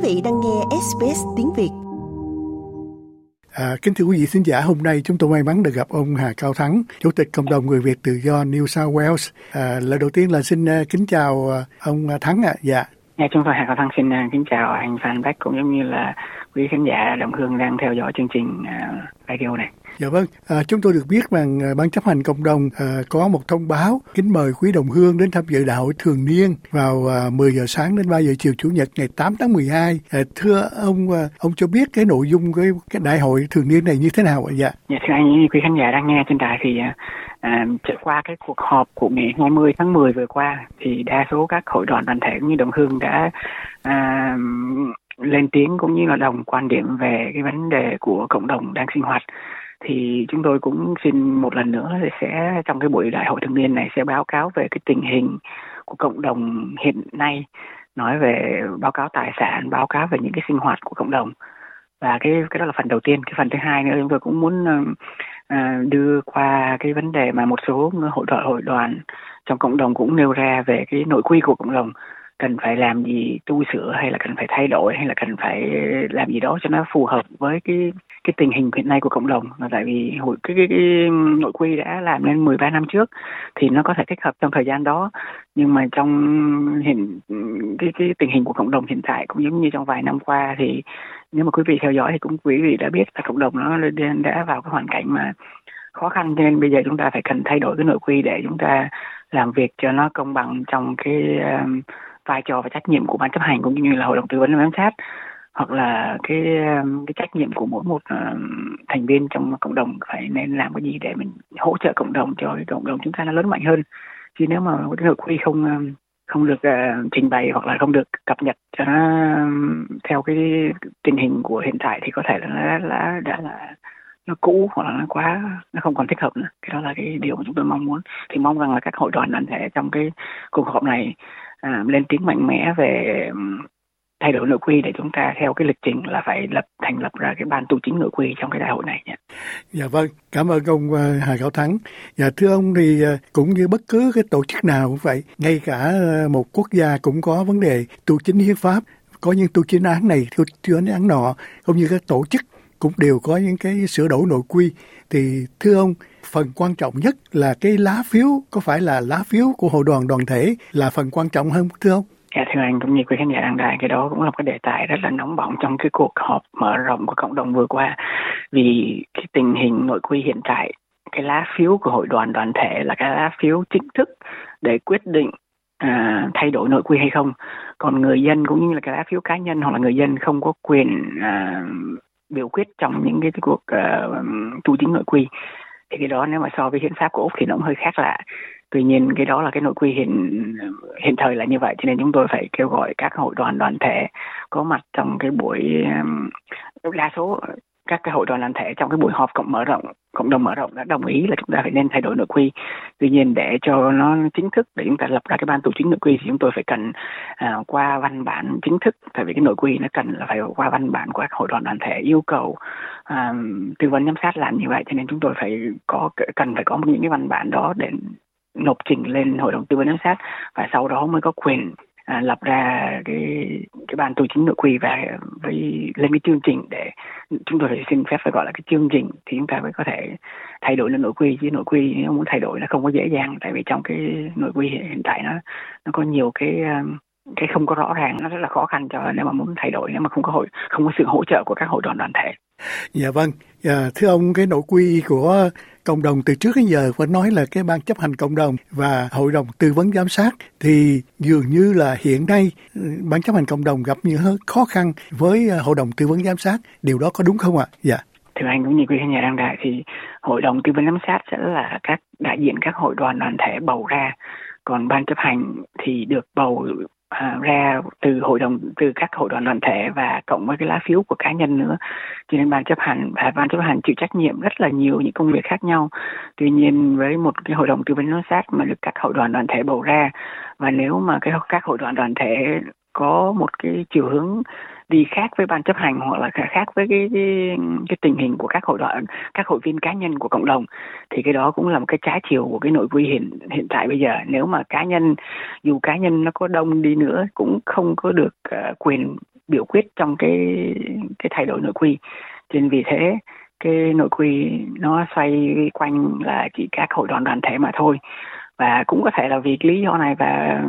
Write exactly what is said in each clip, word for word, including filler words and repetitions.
vị đang nghe ét bê ét tiếng Việt. À, kính thưa quý vị khán giả, hôm nay chúng tôi may mắn được gặp ông Hà Cao Thắng, Chủ tịch Cộng đồng Người Việt Tự do New South Wales. À, lời đầu tiên là xin uh, kính chào uh, ông Thắng ạ. À. Dạ. Dạ, chúng tôi Hà Cao Thắng xin uh, kính chào anh Phan Bách cũng giống như là quý khán giả đồng hương đang theo dõi chương trình uh, radio này. Dạ vâng, à, chúng tôi được biết rằng uh, Ban chấp hành cộng đồng uh, có một thông báo kính mời quý đồng hương đến tham dự đại hội thường niên vào uh, mười giờ sáng đến ba giờ chiều Chủ nhật ngày tám tháng mười hai. À, thưa ông, uh, ông cho biết cái nội dung cái, cái đại hội thường niên này như thế nào ạ? Dạ. Dạ, thưa anh, quý khán giả đang nghe trên đài thì uh, À, trải qua cái cuộc họp của ngày hai mươi tháng mười vừa qua thì đa số các hội đoàn đoàn thể cũng như đồng hương đã à, lên tiếng cũng như là đồng quan điểm về cái vấn đề của cộng đồng đang sinh hoạt. Thì chúng tôi cũng xin một lần nữa sẽ trong cái buổi đại hội thường niên này sẽ báo cáo về cái tình hình của cộng đồng hiện nay, nói về báo cáo tài sản, báo cáo về những cái sinh hoạt của cộng đồng. Và cái cái đó là phần đầu tiên. Cái phần thứ hai nữa chúng tôi cũng muốn à, đưa qua cái vấn đề mà một số hội đoàn hội đoàn trong cộng đồng cũng nêu ra về cái nội quy của cộng đồng, cần phải làm gì tu sửa hay là cần phải thay đổi hay là cần phải làm gì đó cho nó phù hợp với cái cái tình hình hiện nay của cộng đồng. Là tại vì hội cái, cái, cái nội quy đã làm lên mười ba năm trước thì nó có thể thích hợp trong thời gian đó, nhưng mà trong hiện cái cái tình hình của cộng đồng hiện tại cũng giống như trong vài năm qua thì nếu mà quý vị theo dõi thì cũng quý vị đã biết là cộng đồng nó đã vào cái hoàn cảnh mà khó khăn, cho nên bây giờ chúng ta phải cần thay đổi cái nội quy để chúng ta làm việc cho nó công bằng trong cái um, vai trò và trách nhiệm của ban chấp hành cũng như là hội đồng tư vấn giám sát, hoặc là cái cái trách nhiệm của mỗi một uh, thành viên trong cộng đồng phải nên làm cái gì để mình hỗ trợ cộng đồng cho cái cộng đồng chúng ta nó lớn mạnh hơn. Chứ nếu mà cái nội quy không um, không được uh, trình bày hoặc là không được cập nhật cho nó um, theo cái tình hình của hiện tại thì có thể là nó đã, đã, đã là nó cũ hoặc là nó quá nó không còn thích hợp nữa. Cái đó là cái điều mà chúng tôi mong muốn. Thì mong rằng là các hội đoàn đoàn thể trong cái cuộc họp này à, lên tiếng mạnh mẽ về um, thay đổi nội quy để chúng ta theo cái lịch trình là phải lập thành lập ra cái ban tu chính nội quy trong cái đại hội này nhé. Dạ vâng, cảm ơn ông uh, Hà Cao Thắng. Dạ thưa ông thì uh, cũng như bất cứ cái tổ chức nào cũng vậy, ngay cả uh, một quốc gia cũng có vấn đề tu chính hiến pháp, có những tu chính án này, tu chính án nọ, cũng như các tổ chức cũng đều có những cái sửa đổi nội quy. Thì thưa ông, phần quan trọng nhất là cái lá phiếu, có phải là lá phiếu của hội đoàn đoàn thể là phần quan trọng hơn thưa ông? Dạ thưa anh, cũng như quý khán giả đang đài, cái đó cũng là một cái đề tài rất là nóng bỏng trong cái cuộc họp mở rộng của cộng đồng vừa qua. Vì cái tình hình nội quy hiện tại, cái lá phiếu của hội đoàn đoàn thể là cái lá phiếu chính thức để quyết định à, thay đổi nội quy hay không. Còn người dân cũng như là cái lá phiếu cá nhân hoặc là người dân không có quyền à, biểu quyết trong những cái, cái cuộc uh, tu chính nội quy. Thì cái đó nếu mà so với hiến pháp của Úc thì nó cũng hơi khác lạ. Tuy nhiên cái đó là cái nội quy hiện hiện thời là như vậy, cho nên chúng tôi phải kêu gọi các hội đoàn đoàn thể có mặt trong cái buổi um, đa số các cái hội đoàn đoàn thể trong cái buổi họp cộng mở rộng cộng đồng mở rộng đã đồng ý là chúng ta phải nên thay đổi nội quy. Tuy nhiên để cho nó chính thức để chúng ta lập ra cái ban tu chính nội quy thì chúng tôi phải cần à, qua văn bản chính thức, tại vì cái nội quy nó cần là phải qua văn bản của các hội đoàn đoàn thể yêu cầu à, tư vấn giám sát làm như vậy, cho nên chúng tôi phải có cần phải có những cái văn bản đó để nộp trình lên hội đồng tư vấn giám sát và sau đó mới có quyền à, lập ra cái cái ban tu chính nội quy và với lên cái chương trình để chúng tôi phải xin phép phải gọi là cái chương trình thì chúng ta mới có thể thay đổi lên nội quy. Chứ nội quy nếu muốn thay đổi nó không có dễ dàng, tại vì trong cái nội quy hiện tại nó nó có nhiều cái cái không có rõ ràng, nó rất là khó khăn cho nếu mà muốn thay đổi, nếu mà không có hội không có sự hỗ trợ của các hội đoàn đoàn thể. Dạ vâng, à, thưa ông, cái nội quy của cộng đồng từ trước đến giờ phải nói là cái ban chấp hành cộng đồng và hội đồng tư vấn giám sát thì dường như là hiện nay ban chấp hành cộng đồng gặp nhiều khó khăn với hội đồng tư vấn giám sát, điều đó có đúng không ạ? Dạ. Thưa anh cũng như quý khán giả đang đài thì hội đồng tư vấn giám sát sẽ là các đại diện các hội đoàn đoàn thể bầu ra, còn ban chấp hành thì được bầu À, ra từ hội đồng từ các hội đoàn đoàn thể và cộng với cái lá phiếu của cá nhân nữa, cho nên ban chấp hành và ban chấp hành chịu trách nhiệm rất là nhiều những công việc khác nhau. Tuy nhiên với một cái hội đồng tư vấn giám sát mà được các hội đoàn đoàn thể bầu ra, và nếu mà cái các hội đoàn đoàn thể có một cái chiều hướng đi khác với ban chấp hành hoặc là khác với cái, cái cái tình hình của các hội đoàn các hội viên cá nhân của cộng đồng thì cái đó cũng là một cái trái chiều của cái nội quy hiện hiện tại bây giờ. Nếu mà cá nhân dù cá nhân nó có đông đi nữa cũng không có được uh, quyền biểu quyết trong cái cái thay đổi nội quy. Nên vì thế cái nội quy nó xoay quanh là chỉ các hội đoàn đoàn thể mà thôi, và cũng có thể là vì lý do này và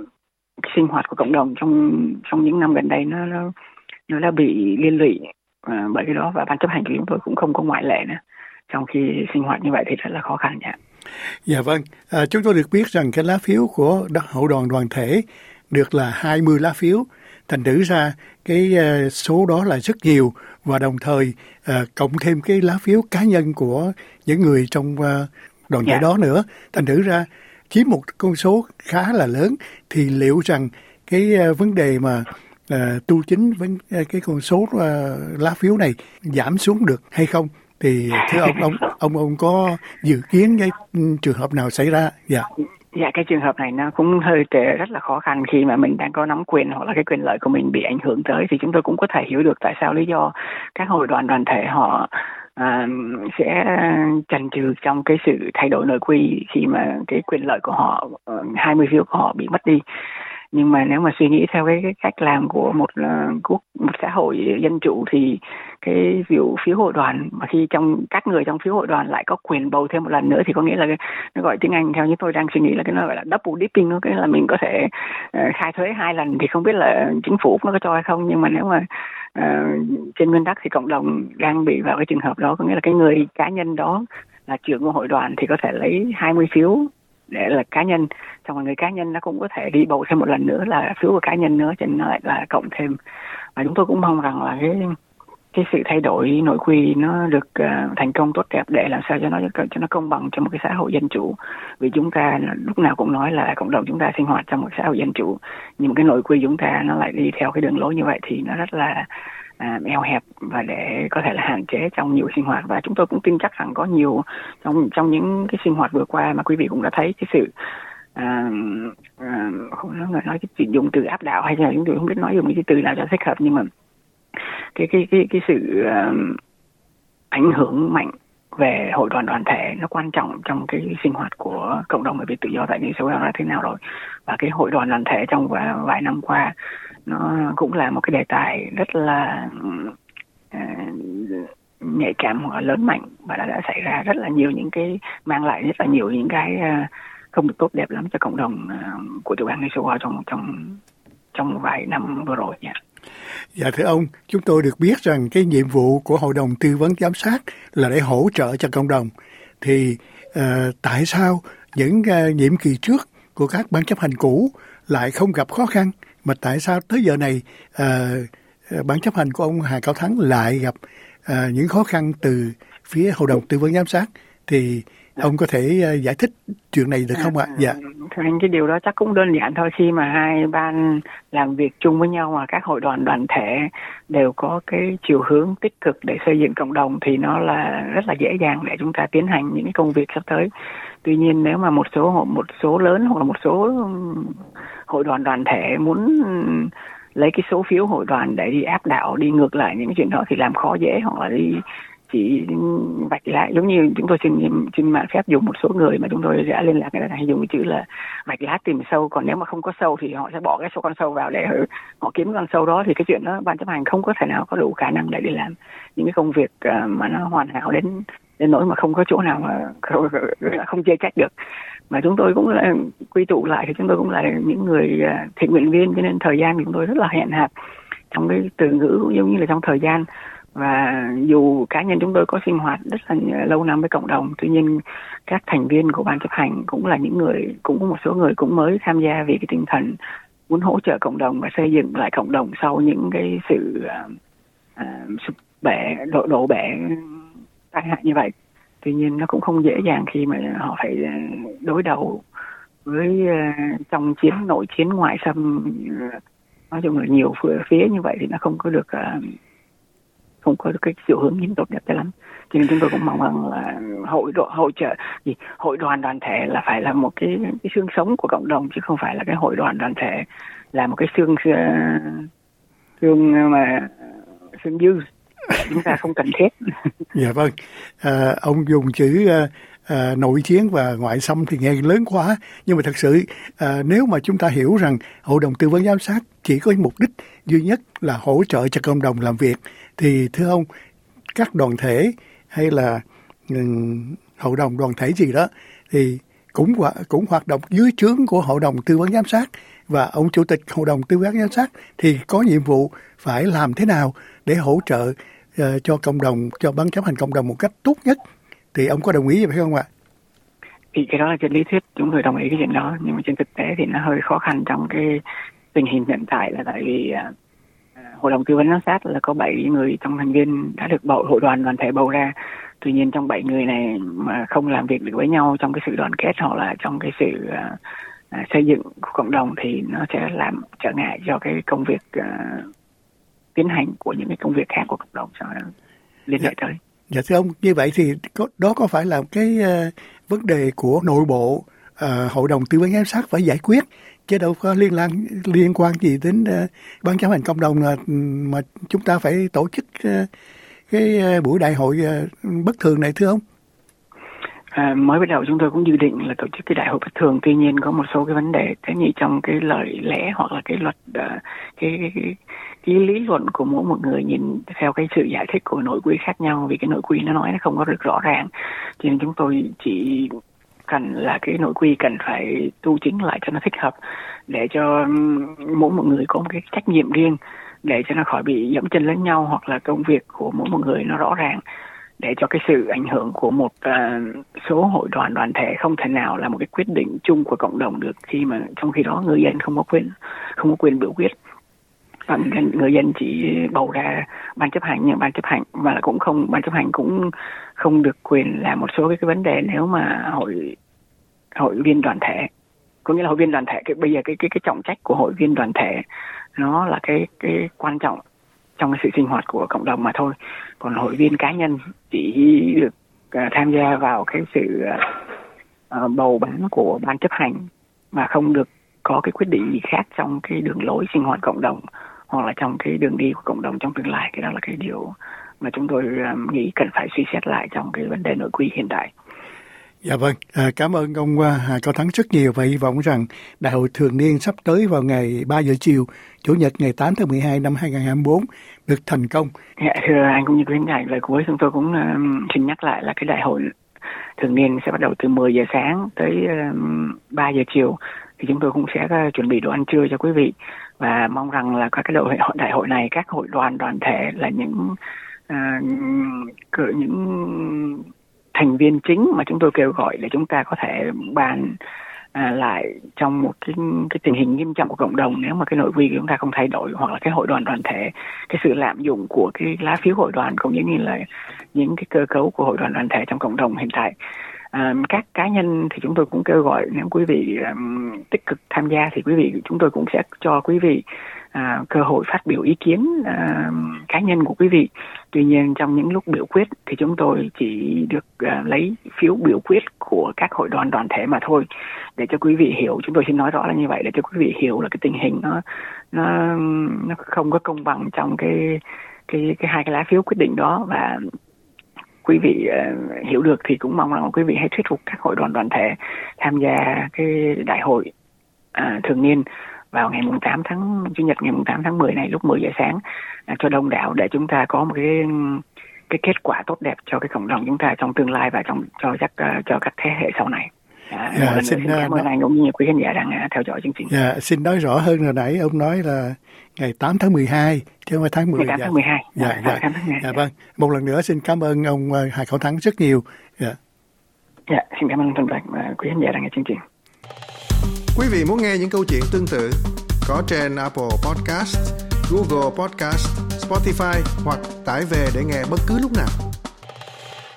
sinh hoạt của cộng đồng trong trong những năm gần đây nó nó nó đã bị liên lụy à, bởi cái đó, và ban chấp hành của chúng tôi cũng không có ngoại lệ nữa. Trong khi sinh hoạt như vậy thì rất là khó khăn nhỉ. Dạ vâng, à, chúng tôi được biết rằng cái lá phiếu của hội đoàn đoàn thể được là hai mươi lá phiếu, thành thử ra cái uh, số đó là rất nhiều, và đồng thời uh, cộng thêm cái lá phiếu cá nhân của những người trong uh, đoàn thể yeah. đó nữa, thành thử ra chiếm một con số khá là lớn. Thì liệu rằng cái uh, vấn đề mà uh, tu chính với uh, cái con số uh, lá phiếu này giảm xuống được hay không? Thì thưa ông, ông ông ông có dự kiến cái trường hợp nào xảy ra? Dạ. Dạ, cái trường hợp này nó cũng hơi rất là khó khăn khi mà mình đang có nắm quyền hoặc là cái quyền lợi của mình bị ảnh hưởng tới, thì chúng tôi cũng có thể hiểu được tại sao lý do các hội đoàn đoàn thể họ à, sẽ chần chừ trong cái sự thay đổi nội quy khi mà cái quyền lợi của họ, hai mươi phiếu của họ bị mất đi. Nhưng mà nếu mà suy nghĩ theo cái, cái cách làm của một quốc một xã hội dân chủ thì cái phiếu phiếu hội đoàn mà khi trong các người trong phiếu hội đoàn lại có quyền bầu thêm một lần nữa thì có nghĩa là cái, nó gọi tiếng Anh theo như tôi đang suy nghĩ là cái nó gọi là double dipping, nó cái là mình có thể uh, khai thuế hai lần, thì không biết là chính phủ nó có cho hay không. Nhưng mà nếu mà uh, trên nguyên tắc thì cộng đồng đang bị vào cái trường hợp đó, có nghĩa là cái người cá nhân đó là trưởng của hội đoàn thì có thể lấy hai mươi phiếu để là cá nhân, xong rồi người cá nhân nó cũng có thể đi bầu thêm một lần nữa là phiếu của cá nhân nữa, cho nên nó lại là cộng thêm. Và chúng tôi cũng mong rằng là cái cái sự thay đổi nội quy nó được uh, thành công tốt đẹp để làm sao cho nó cho nó công bằng trong một cái xã hội dân chủ. Vì chúng ta lúc nào cũng nói là cộng đồng chúng ta sinh hoạt trong một xã hội dân chủ, nhưng mà cái nội quy chúng ta nó lại đi theo cái đường lối như vậy thì nó rất là À, eo hẹp và để có thể là hạn chế trong nhiều sinh hoạt. Và chúng tôi cũng tin chắc rằng có nhiều trong trong những cái sinh hoạt vừa qua mà quý vị cũng đã thấy cái sự à, à, không nói nói cái chuyện dùng từ áp đảo hay là chúng tôi không biết nói dùng cái từ nào cho thích hợp, nhưng mà cái cái cái cái sự uh, ảnh hưởng mạnh về hội đoàn đoàn thể nó quan trọng trong cái sinh hoạt của cộng đồng, bởi vì tự do tại nghị số là thế nào rồi. Và cái hội đoàn đoàn thể trong vài năm qua nó cũng là một cái đề tài rất là uh, nhạy cảm hoặc là lớn mạnh, và đã, đã xảy ra rất là nhiều những cái, mang lại rất là nhiều những cái uh, không được tốt đẹp lắm cho cộng đồng uh, của tiểu bang New South Wales trong trong trong vài năm vừa rồi nha. Dạ thưa ông, chúng tôi được biết rằng cái nhiệm vụ của Hội đồng Tư vấn Giám sát là để hỗ trợ cho cộng đồng. Thì uh, tại sao những uh, nhiệm kỳ trước của các ban chấp hành cũ lại không gặp khó khăn, mà tại sao tới giờ này uh, ban chấp hành của ông Hà Cao Thắng lại gặp uh, những khó khăn từ phía Hội đồng Tư vấn Giám sát? Thì ông có thể uh, giải thích chuyện này được không ạ? À, dạ. Thưa anh, cái điều đó chắc cũng đơn giản thôi. Khi mà hai ban làm việc chung với nhau mà các hội đoàn đoàn thể đều có cái chiều hướng tích cực để xây dựng cộng đồng thì nó là rất là dễ dàng để chúng ta tiến hành những cái công việc sắp tới. Tuy nhiên nếu mà một số một số lớn hoặc là một số hội đoàn đoàn thể muốn lấy cái số phiếu hội đoàn để đi áp đảo, đi ngược lại những cái chuyện đó thì làm khó dễ, hoặc là đi chỉ vạch lá, giống như chúng tôi xin xin mạng phép dùng một số người mà chúng tôi đã liên lạc cái này dùng cái chữ là vạch lá tìm sâu, còn nếu mà không có sâu thì họ sẽ bỏ cái số con sâu vào để họ kiếm con sâu đó. Thì cái chuyện đó ban chấp hành không có thể nào có đủ khả năng để đi làm những cái công việc mà nó hoàn hảo đến đến nỗi mà không có chỗ nào mà không, không chê trách được. Mà chúng tôi cũng là quy tụ lại thì chúng tôi cũng là những người thiện nguyện viên, cho nên thời gian của chúng tôi rất là hẹn hạp trong cái từ ngữ cũng giống như là trong thời gian. Và dù cá nhân chúng tôi có sinh hoạt rất là lâu năm với cộng đồng, tuy nhiên các thành viên của ban chấp hành cũng là những người, cũng có một số người cũng mới tham gia vì cái tinh thần muốn hỗ trợ cộng đồng và xây dựng lại cộng đồng sau những cái sự uh, sụp bể, đổ, đổ bể tai hại như vậy. Tuy nhiên nó cũng không dễ dàng khi mà họ phải đối đầu với uh, trong chiến nội chiến ngoại xâm, uh, nói chung là nhiều phía như vậy thì nó không có được uh, không có cái chiều hướng nhìn tốt đẹp cho lắm. Cho nên chúng tôi cũng mong rằng là hội độ hỗ trợ gì hội đoàn đoàn thể là phải là một cái cái xương sống của cộng đồng, chứ không phải là cái hội đoàn đoàn thể là một cái xương xương mà xương dư chúng ta không cần thiết. Dạ vâng, à, ông dùng chữ à, à, nội chiến và ngoại xâm thì nghe lớn quá, nhưng mà thật sự à, nếu mà chúng ta hiểu rằng Hội đồng Tư vấn Giám sát chỉ có mục đích duy nhất là hỗ trợ cho cộng đồng làm việc, thì thưa ông, các đoàn thể hay là um, hội đồng đoàn thể gì đó thì cũng cũng hoạt động dưới trướng của Hội đồng Tư vấn Giám sát, và ông Chủ tịch Hội đồng Tư vấn Giám sát thì có nhiệm vụ phải làm thế nào để hỗ trợ uh, cho cộng đồng, cho ban chấp hành cộng đồng một cách tốt nhất. Thì ông có đồng ý vậy không ạ? Thì cái đó là trên lý thuyết chúng tôi đồng ý cái chuyện đó, nhưng mà trên thực tế thì nó hơi khó khăn trong cái tình hình hiện tại, là tại vì uh, Hội đồng Tư vấn Giám sát là có bảy người trong thành viên đã được bầu, hội đoàn đoàn thể bầu ra. Tuy nhiên trong bảy người này mà không làm việc được với nhau trong cái sự đoàn kết hoặc là trong cái sự uh, uh, xây dựng của cộng đồng, thì nó sẽ làm trở ngại cho cái công việc uh, tiến hành của những cái công việc khác của cộng đồng cho liên hệ tới. Dạ thưa ông, như vậy thì có, đó có phải là cái uh, vấn đề của nội bộ uh, Hội đồng Tư vấn Giám sát phải giải quyết, chứ đâu có liên quan liên quan gì đến uh, ban chấp hành cộng đồng là mà chúng ta phải tổ chức uh, cái uh, buổi đại hội uh, bất thường này thưa ông? À, mới bắt đầu chúng tôi cũng dự định là tổ chức cái đại hội bất thường, tuy nhiên có một số cái vấn đề thế như trong cái lời lẽ hoặc là cái luật uh, cái, cái, cái cái lý luận của mỗi một người nhìn theo cái sự giải thích của nội quy khác nhau, vì cái nội quy nó nói nó không có được rõ ràng, cho nên chúng tôi chỉ cần là cái nội quy cần phải tu chỉnh lại cho nó thích hợp, để cho mỗi một người có một cái trách nhiệm riêng, để cho nó khỏi bị dẫm chân lẫn nhau, hoặc là công việc của mỗi một người nó rõ ràng, để cho cái sự ảnh hưởng của một uh, số hội đoàn đoàn thể không thể nào là một cái quyết định chung của cộng đồng được, khi mà trong khi đó người dân không có quyền không có quyền biểu quyết. Và người dân chỉ bầu ra ban chấp hành, nhưng ban chấp hành mà cũng không ban chấp hành cũng không được quyền làm một số cái, cái vấn đề nếu mà hội hội viên đoàn thể, có nghĩa là hội viên đoàn thể cái bây giờ cái cái cái trọng trách của hội viên đoàn thể nó là cái cái quan trọng trong cái sự sinh hoạt của cộng đồng mà thôi. Còn hội viên cá nhân chỉ được uh, tham gia vào cái sự uh, bầu bán của ban chấp hành, mà không được có cái quyết định gì khác trong cái đường lối sinh hoạt cộng đồng hoặc là trong cái đường đi của cộng đồng trong tương lai. Cái đó là cái điều mà chúng tôi um, nghĩ cần phải suy xét lại trong cái vấn đề nội quy hiện tại. Dạ vâng, à, cảm ơn ông Hà Cao Thắng rất nhiều, và hy vọng rằng đại hội thường niên sắp tới vào ngày ba giờ chiều, Chủ nhật ngày tám tháng mười hai năm hai nghìn không trăm hai mươi tư được thành công. Dạ, thưa anh cũng như quý khán giả, lời cuối chúng tôi cũng um, xin nhắc lại là cái đại hội thường niên sẽ bắt đầu từ mười giờ sáng tới um, ba giờ chiều, thì chúng tôi cũng sẽ uh, chuẩn bị đồ ăn trưa cho quý vị, và mong rằng là các cái đại hội, đại hội này các hội đoàn đoàn thể là những uh, những thành viên chính mà chúng tôi kêu gọi để chúng ta có thể bàn à, lại trong một cái, cái tình hình nghiêm trọng của cộng đồng, nếu mà cái nội quy của chúng ta không thay đổi, hoặc là cái hội đoàn đoàn thể, cái sự lạm dụng của cái lá phiếu hội đoàn cũng giống như là những cái cơ cấu của hội đoàn đoàn thể trong cộng đồng hiện tại. À, các cá nhân thì chúng tôi cũng kêu gọi nếu quý vị um, tích cực tham gia thì quý vị chúng tôi cũng sẽ cho quý vị à, cơ hội phát biểu ý kiến à, cá nhân của quý vị. Tuy nhiên trong những lúc biểu quyết thì chúng tôi chỉ được à, lấy phiếu biểu quyết của các hội đoàn đoàn thể mà thôi, để cho quý vị hiểu. Chúng tôi xin nói rõ là như vậy, để cho quý vị hiểu là cái tình hình nó nó nó không có công bằng trong cái cái cái hai cái lá phiếu quyết định đó. Và quý vị uh, hiểu được thì cũng mong rằng quý vị hãy thuyết phục các hội đoàn đoàn thể tham gia cái đại hội uh, thường niên vào ngày mùng tám tháng Chủ nhật ngày mùng tám tháng mười này lúc mười giờ sáng uh, cho đông đảo, để chúng ta có một cái cái kết quả tốt đẹp cho cái cộng đồng chúng ta trong tương lai và trong cho các uh, cho các thế hệ sau này. À, dạ, xin, xin cảm ơn anh cũng như quý khán giả đang uh, theo dõi chương trình. Dạ, xin nói rõ hơn, hồi nãy ông nói là ngày tám tháng mười hai chứ không phải tháng mười. Ngày tám tháng mười hai. Dạ, dạ, dạ, dạ, vâng. Một lần nữa xin cảm ơn ông Hà Cao Thắng rất nhiều. Dạ. Dạ, xin cảm ơn Tân Bạch và quý khán giả đang nghe chương trình. Quý vị muốn nghe những câu chuyện tương tự có trên Apple Podcast, Google Podcast, Spotify hoặc tải về để nghe bất cứ lúc nào.